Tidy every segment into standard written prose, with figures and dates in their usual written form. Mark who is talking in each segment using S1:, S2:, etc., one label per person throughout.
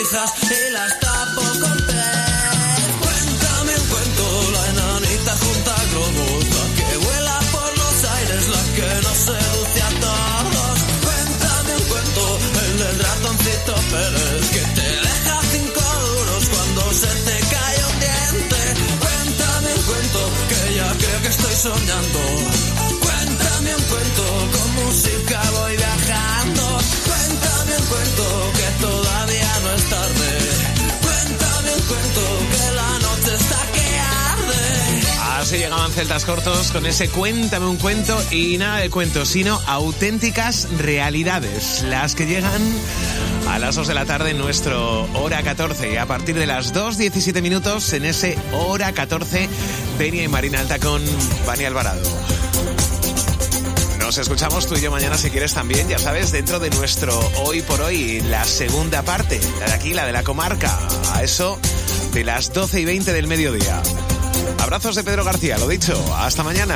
S1: sortijas y las tapo con té. Cuéntame un cuento, la enanita junta globos, la que vuela por los aires, la que nos seduce a todos. Cuéntame un cuento, el del ratoncito Pérez, que te deja 5 duros cuando se te cae un diente. Cuéntame un cuento, que ya creo que estoy soñando. Cuéntame un cuento, con música voy viajando. Cuéntame un cuento, que todavía no es tarde. Cuéntame un cuento, que la noche está que arde.
S2: Así llegaban Celtas Cortos con ese Cuéntame un cuento, y nada de cuentos, sino auténticas realidades, las que llegan a las 2 de la tarde en nuestro Hora 14, y a partir de las 2:17 minutos en ese Hora 14, Benia y Marina Alta con Vani Alvarado. Nos escuchamos tú y yo mañana si quieres también, ya sabes, dentro de nuestro Hoy por Hoy, la segunda parte, la de aquí, la de la comarca, a eso de las 12:20 del mediodía. Abrazos de Pedro García, lo dicho, hasta mañana.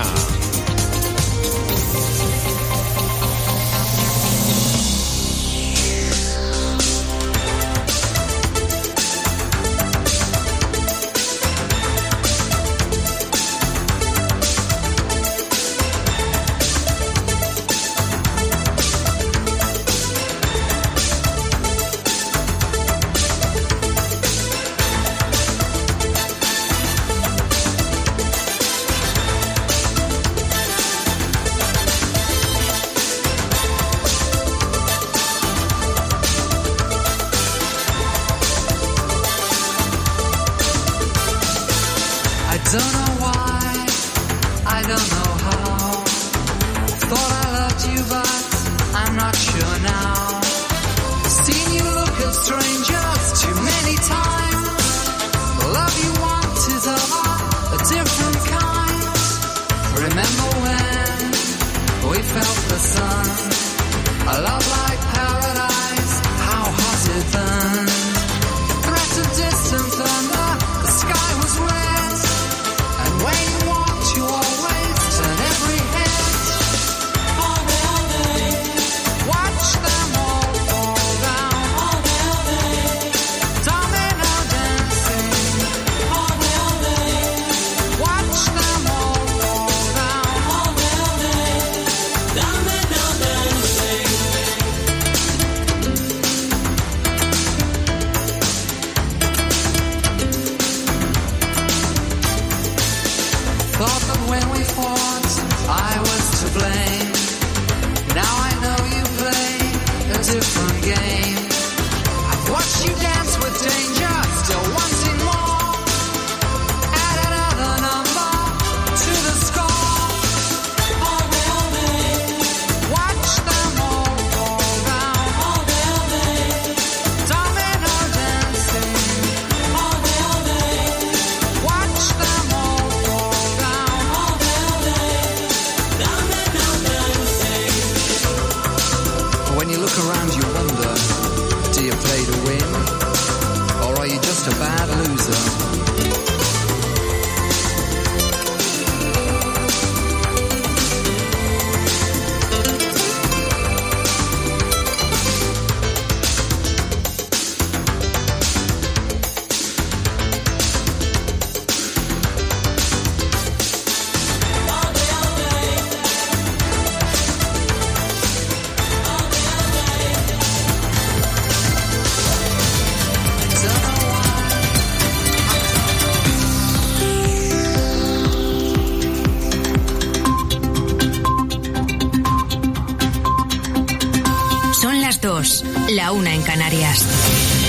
S3: La 1 en Canarias.